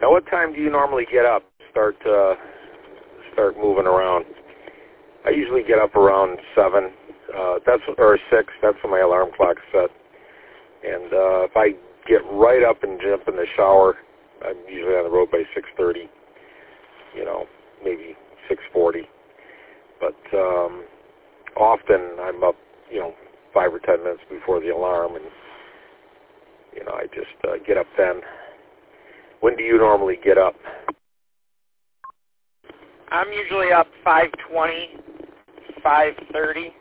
Now, what time do you normally get up? Start moving around. I usually get up around 7. Or 6. That's when my alarm clock's set. And if I get right up and jump in the shower, I'm usually on the road by 6:30. Maybe 6:40. But often I'm up, 5 or 10 minutes before the alarm, and I just get up then. When do you normally get up? I'm usually up 5:20, 5:30.